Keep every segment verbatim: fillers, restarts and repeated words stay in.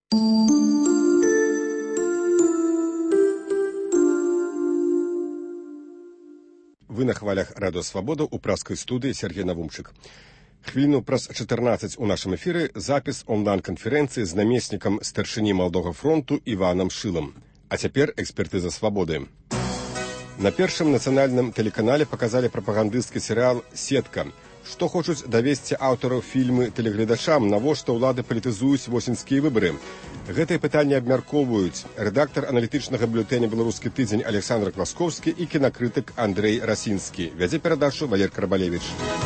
Вы на хвалях Радио Свобода у праскай студыі Сергей Навумчык. Хвіліну праз чатырнаццаць у нашым эфіры запіс онлайн-канферэнцыі з намеснікам старшыні Малдога фронту Іванам Шылам. А цяпер экспертыза Свабоды. На першым нацыянальным тэлеканале паказалі прапагандысцкі серыял «Сетка». Што хочуць давесці аўтараў фільмы тэлегледачам, навошта ўлады палітызуюць восеньскія выбары? Гэтыя пытанні абмяркоўваюць рэдактар аналітычнага бюлетэня «Беларускі тыдзень» Александр Класкоўскі і кінакрытык Андрэй Расінскі. Вядзе перадачу Валер Карбалевіч.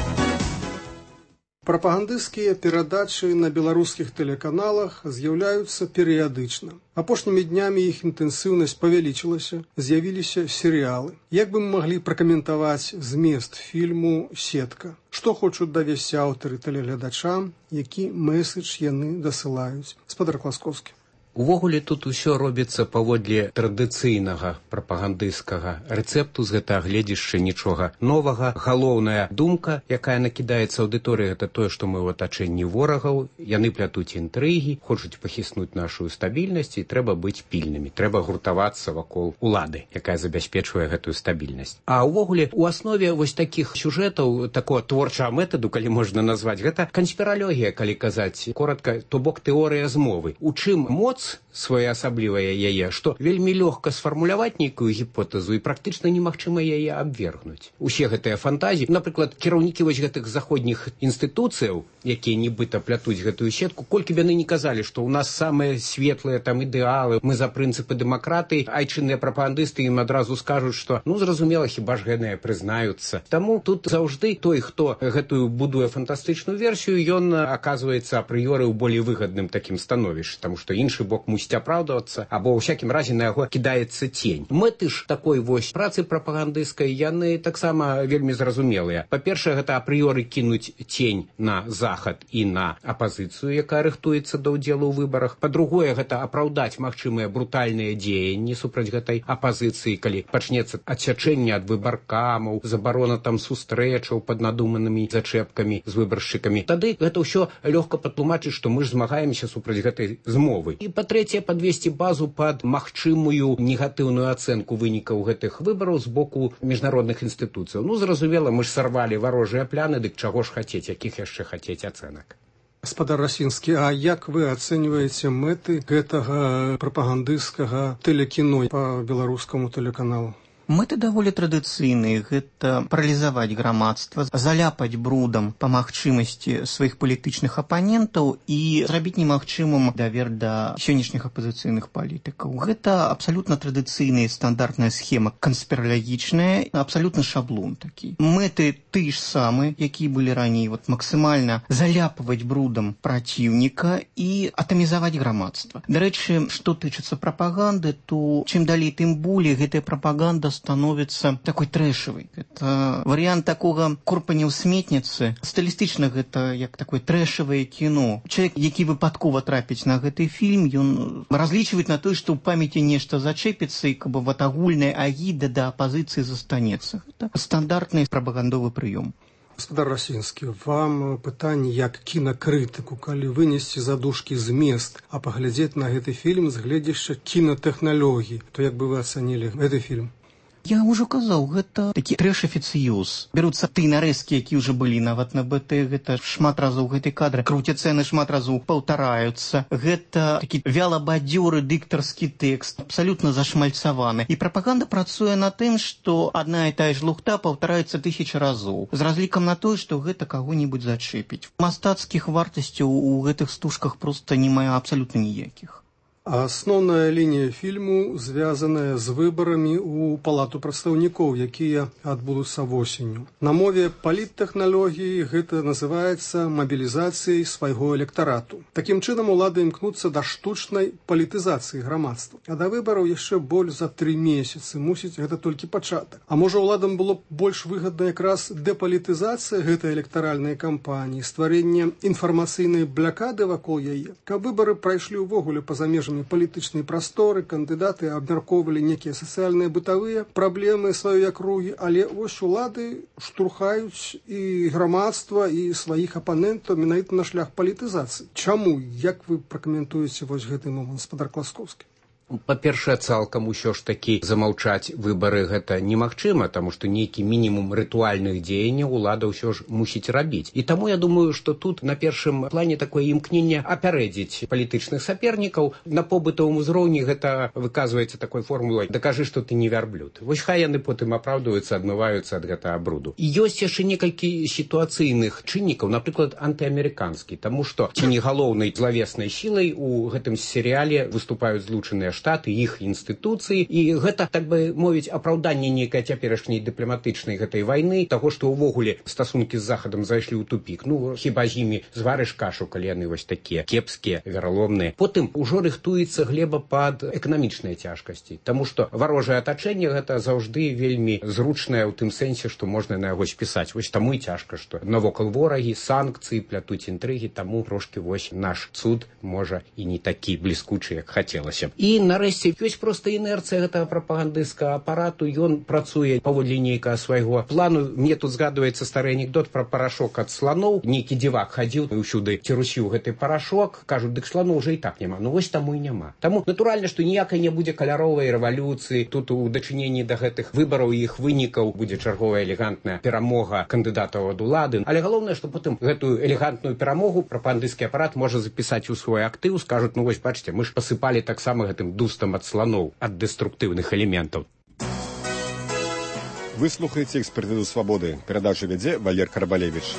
Прапагандысцкія перадачы на беларускіх тэлеканалах з'яўляюцца перыядычна. Апошнімі днямі іх інтэнсіўнасць павялічылася, з'явіліся серыялы. Як бы мы маглі пракаментаваць змест фільму «Сетка»? Што хочуць давесці аўтары тэлегледачам, які мэсэдж яны дасылаюць? Спадар Класкоўскі. Увогуле тут усё робіцца паводле традыцыйнага прапагандысцкага рэцэпту, з гэтага гледзішча нічога новага. Галоўная думка, якая накідаецца аўдыторыі, гэта тое, што мы ў атачэнні ворагаў, яны плятуць інтрыгі, хочуць пахіснуць нашу стабільнасць, і трэба быць пільнымі, трэба гуртавацца вакол улады, якая забяспечвае гэтую стабільнасць. А ўвогуле у аснове вось такіх сюжэтаў, такого творчага метаду, калі можна назваць, гэта канспіралогія, калі казаць коратка, то бок тэорыя змовы. У чым моц своеасаблівая яе, што вельмі лёгка сфармуляваць нейкую гіпотэзу і практычна немагчыма яе абвергнуць. Усе гэтыя фантазіі, напрыклад, кіраўнікі вось гэтых заходніх інстытуцыяў, якія нібыта плятуць гэтую сетку, колькі б яны не казалі, што ў нас самыя светлыя там ідэалы, мы за прынцыпы дэмакратыі, айчынныя прапагандысты ім адразу скажуць, што ну зразумела, хіба ж гэтыя прызнаюцца. Таму тут заўжды той, хто гэтую будуе фантастычную версію, ён аказваецца апрыёры ў болей выгадным такім становішчы, таму што іншы бок мусіць апраўдвацца, або ў всякім разе на яго кідаецца цень. Мэты ж такой вось працы прапагандысцкай, яны таксама вельмі зразумелыя. Па-першае, гэта апрыёры кінуць цень на захад і на апазіцыю, якая рыхтуецца да ўдзелу ў выбарах. Па-другое, гэта апраўдаць магчымыя брутальныя дзеянні супраць гэтай апазіцыі, калі пачнецца адсячэнне ад выбаркамаў, забарона там сустрэчаў пад надуманымі зачэпкамі з выбаршчыкамі. Тады гэта ўсё лёгка патлумачыць, што мы ж змагаемся супраць гэтай змовы. І па-трэцяе, падвесці базу пад магчымую негатыўную ацэнку вынікаў гэтых выбараў з боку міжнародных інстытуцыяў. Ну, зразумела, мы ж сарвалі варожыя пляны, дык чаго ж хацець, якіх яшчэ хацець ацэнак. Спадар Расінскі, а як вы ацэньваеце мэты гэтага прапагандысцкага тэлекіно па беларускаму тэлеканалу? Мэты даволі традыцыйныя. Гэта паралізаваць грамадства, заляпаць брудам па магчымасці сваіх палітычных апанентаў і зрабіць немагчымым давер да сённяшніх апазіцыйных палітыкаў. Гэта абсалютна традыцыйная стандартная схема, канспіралагічная, абсалютна шаблон такі. Мэты ты ж самы, якія былі раней, вот максімальна заляпваць брудам праціўніка і атамізаваць грамадства. Дарэчы, што тычыцца прапаганды, то чым далей, тым болей гэтая прапаганда становіцца такой трэшавай. Это варыянт такога курпання ў сметніцы. Стылістычна гэта як такое трэшавае кіно. Чалавек, які выпадкова трапіць на гэты фільм, ён разлічваць на тое, што ў памяці нешта зачэпіцца і каб вот агульная агіда да апазіцыі застанецца. Гэта стандартны прапагандовы прыём. Спадар Расінскі, вам пытанне як кінакрытыку, калі вынесці задушкі змест, а паглядзець на гэты фільм з гледзяшча кінатэхналогій, то як бы вы ацанілі гэты фільм? Я ўжо казаў, гэта такі трэш-афіцыёз. Бяруцца тыя нарэзкі, які ўжо былі нават на БТ, гэта шмат разоў гэты кадр круцяцца, яны шмат разоў паўтараюцца. Гэта такі вялабадзёры дыктарскі тэкст, абсалютна зашмальцаваны. І прапаганда працуе на тым, што адна і тая ж лухта паўтараецца тысячы разоў, з разлікам на тое, што гэта каго-небудзь зачэпіць. Мастацкіх вартасцяў у гэтых стужках проста не мае абсалютна ніякіх. А асноўная лінія фільму звязаная з выбарамі ў палату прадстаўнікоў, якія адбудуцца восенню. На мове паліттэхналогіі гэта называецца мабілізацыяй свайго электарату. Такім чынам улады імкнуцца да штучнай палітызацыі грамадства. А да выбараў яшчэ боль за тры месяцы, мусіць, гэта толькі пачатак. А можа, уладам было б больш выгадна якраз дэпалітызацыя гэтай электаральнай кампаніі, стварэнне інфармацыйнай блякады вакол яе, каб выбары прайшлі ўвогуле па-за межамі межамі палітычнай прасторы кандыдаты абмяркоўвалі некія сацыяльныя бытавыя праблемы сваёй акругі, але вось улады штурхаюць і грамадства і сваіх апанентаў менавіта на шлях палітызацыі. Чаму? Як вы пракаментуеце вось гэты момант, спадар Класкоўскі? Па-першае, цалкам усё ж такі замаўчаць выбары гэта немагчыма, таму што нейкі мінімум рытуальных дзеянняў улада ўсё ж мусіць рабіць. І таму я думаю, што тут на першым плане такое імкненне апярэдзіць палітычных сапернікаў. На побытавым узроўні гэта выказваецца такой формулай «дакажы, што ты не вярблюд». Вось хай яны потым апраўдваюцца, адмываюцца ад гэтага бруду. І ёсць яшчэ некалькі сітуацыйных чыннікаў, напрыклад, антыамерыканскі, таму што ці не галоўнай злавеснай сілай у гэтым серыяле выступаюць злучаныя штаты, іх інстытуцыі, і гэта, так бы мовіць, апраўданне нейкай цяперашняй дыпламатычнай гэтай вайны, таго, што ўвогуле стасункі з Захадам зайшлі ў тупік. Ну, хіба з імі зварыш кашу, калі яны вось такія кепскія, вераломныя. Потым ужо рыхтуецца глеба пад эканамічныя цяжкасці, таму што варожае атачэнне гэта заўжды вельмі зручнае ў тым сэнсе, што можна на яго спісаць. Вось таму і цяжка, што навокал ворагі, санкцыі, плятуць інтрыгі, таму трошкі вось наш цуд можа і не такі бліскучы, як хацелася. І нарэшце, ёсць проста інерцыя гэтага прапагандысцкага апарату, ён працуе паводле нейкага свайго плану. Мне тут згадваецца стары анекдот пра парашок ад сланоў. Нейкі дзівак хадзіў ўсюды цірусіў гэты парашок, кажуць, дык сланоў уже і так няма. Ну вось таму і няма. Таму натуральна, што ніякай не будзе каляровай рэвалюцыі. Тут у дачыненні да гэтых выбараў і іх вынікаў будзе чарговая элегантная перамога кандыдатаў ад улады. Але галоўнае, што потым гэтую элегантную перамогу прапагандысцкі апарат можа запісаць у свой актыў, скажуць, ну вось бачыце, мы ж пасыпалі таксама гэтым дустам ад слоноў, ад дэструктыўных элементаў. Вы слухаеце «Экспертызу свабоды». Перадачу вядзе Валер Карабалевіч.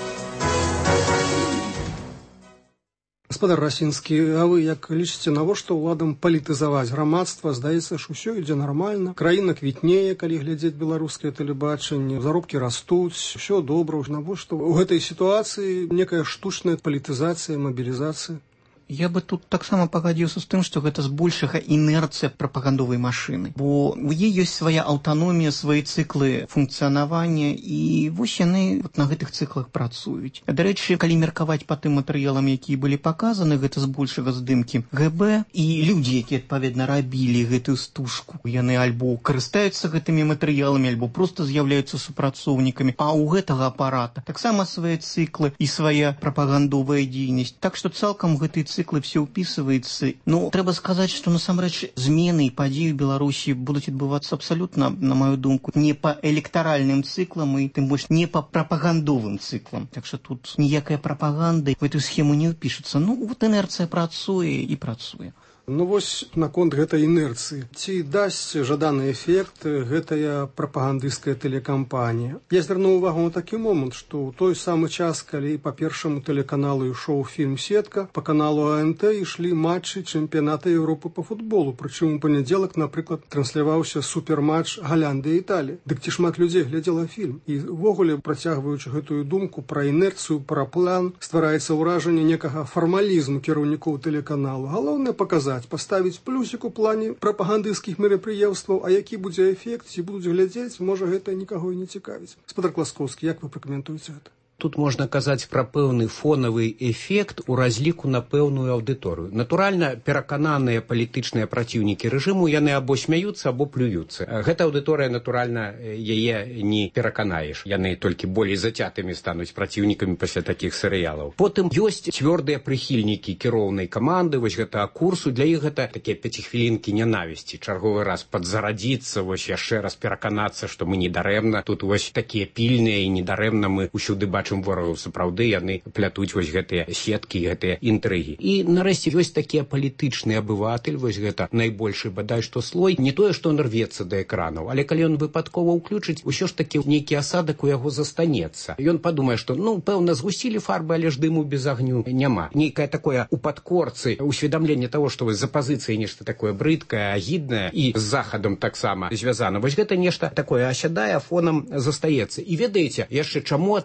Гаспадар Расінскі, а вы як лічыце, навошта ўладам палітызаваць грамадства? Здаецца, ж усё ідзе нармальна. Краіна квітнее, калі глядзець беларускае тэлебачанне, заробкі растуць, усё добра. Навошта у гэтай сітуацыі некая штучная палітызацыя, мабілізацыя? Я бы тут таксама пагадзіўся з тым, што гэта збольшага інерцыя прапагандовай машыны. Бо у яе ёсць свая аўтаномія, свае цыклы функцыянавання, і вось яны вот на гэтых цыклах працуюць. Дарэчы, калі меркаваць па тым матэрыялам, якія былі паказаны, гэта збольшага здымкі гэ бэ, і людзі, якія адпаведна рабілі гэтую стужку, яны альбо карыстаюцца гэтымі матэрыяламі, альбо проста з'яўляюцца супрацоўнікамі. А ў гэтага апарата таксама свае цыклы і свая прапагандовая дзейнасць. Так што цалкам гэты цыклы все ўпісваецца. Ну, трэба сказаць, што насамрэч змены і падзеі ў Беларусі будуць адбывацца абсалютна, на маю думку, не па электаральным цыклам і тым больш не па прапагандовым цыклам. Так што тут ніякая прапаганда в эту схему не ўпішацца. Ну, вот інерцыя працуе і працуе. Ну вось наконт гэтай інерцыі. Ці дасць жаданы эфект гэтая прапагандысцкая тэлекампанія? Я звярнуў увагу на такі момант, што ў той самы час, калі па першаму тэлеканалу ішоў фільм «Сетка», па каналу а эн тэ ішлі матчы чэмпіяната Еўропы па футболу. Прычым у панядзелак, напрыклад, трансляваўся суперматч Галяндыя і Італія. Дык ці шмат людзей глядзела фільм? І увогуле, працягваючы гэтую думку пра інерцыю, пра план, ствараецца ўражанне некага фармалізму кіраўнікоў тэлеканалу. Галоўнае паказаць, паставіць плюсік у плане прапагандысцкіх мерапрыемстваў, а які будзе эфект, ці будуць глядзець, можа гэта нікаго і не цікавіць. Спадар Класкоўскі, як вы пракаментуеце гэта? Тут можна казаць пра пэўны фонавы эфект у разліку на пэўную аўдыторыю. Натуральна, перакананыя палітычныя праціўнікі рэжыму, яны або смяюцца, або плююцца. Гэта аўдыторыя, натуральна, яе не пераканаеш. Яны толькі болей зацятымі стануць праціўнікамі пасля такіх серыялаў. Потым ёсць цвёрдыя прыхільнікі кіроўнай каманды, вось гэтага курсу. Для іх гэта такія пяцихвілінкі нянавісці. Чарговы раз падзарадзіцца, вось яшчэ раз пераканацца, што мы недарэмна. Тут вось такія пільныя і недарэмна мы ўсюды бачым ворагаў, сапраўды яны плятуць вось гэтыя сеткі, гэтыя інтрыгі. І нарэшце ёсць такі палітычны абыватель, вось гэта найбольшы бадай што слой, не тое, што он рвецца да экранаў, але калі ён выпадкова ўключыць, усё ж такі нейкі асадак у яго застанецца. Ён падумае, што ну, пэўна, згусілі фарбы, але ж дыму без агню няма. Нейкае такое у падкорцы усведамленне таго, што вось за пазіцыяй нешта такое брыдкае, агіднае і з Захадам таксама звязана. Вось гэта нешта такое асядае, фонам застаецца. І ведаеце, яшчэ чаму атрымліваецца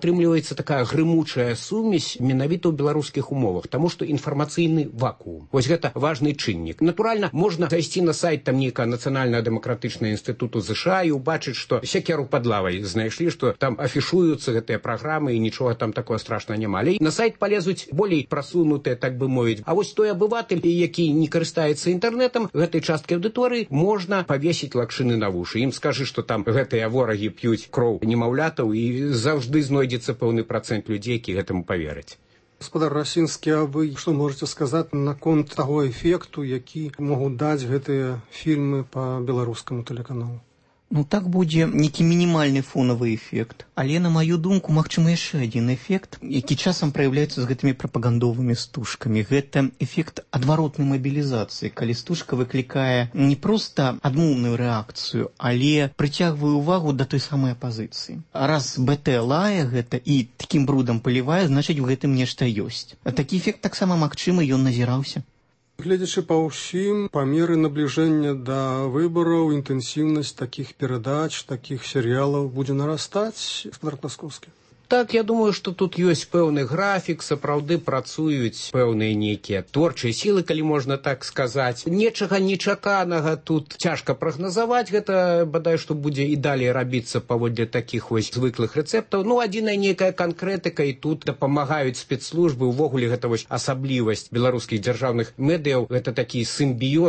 робіцца такая грымучая сумесь менавіта ў беларускіх умовах, таму што інфармацыйны вакуум. Вось гэта важны чыннік. Натуральна, можна зайсці на сайт там нейкага нацыянальнага дэмакратычнага інстытуту ЗША і убачыць, што сякеру пад лавай знайшлі, што там афішуюцца гэтыя праграмы і нічога там такого страшнага няма. Але на сайт палезуць болей прасунутыя, так бы мовіць. А вось той абыватель, які не карыстаецца інтэрнетам, гэтай часткі аўдыторыі можна павесіць лакшыны на вушы. Ім скажы, што там гэтыя ворагі п'юць кроў немаўлятаў і заўжды знойдзецца пэўны працэнт людзей, які гэтаму павераць. Гаспадар Расінскі, а вы што можаце сказаць наконт таго эфекту, які могуць даць гэтыя фільмы па беларускаму тэлеканалу? Ну, так будзе нейкі мінімальны фонавы эфект. Але, на маю думку, магчыма яшчэ адзін эфект, які часам праяўляецца з гэтымі прапагандовымі стужкамі. Гэта эфект адваротнай мабілізацыі, калі стужка выклікае не проста адмоўную рэакцыю, але прыцягвае ўвагу да той самай апазіцыі. Раз БТ лае гэта і такім брудам палівае, значыць, у гэтым нешта ёсць. А такі эфект таксама магчымы, ён назіраўся. Гледзячы па ўсім, па меры набліжэння да выбараў, інтэнсіўнасць такіх перадач, такіх серыялаў будзе нарастаць, гаспадар Класкоўскі? Так, я думаю, што тут ёсць пэўны графік, сапраўды працуюць пэўныя нейкія творчыя сілы, калі можна так сказаць. Нечага нечаканага тут цяжка прагназаваць, гэта бадай што будзе і далей рабіцца паводле такіх вось звыклых рэцэптаў. Ну, адзіная нейкая канкрэтыка, і тут дапамагаюць спецслужбы, увогуле гэта вось асаблівасць беларускіх дзяржаўных медыяў, гэта такі сімбіёз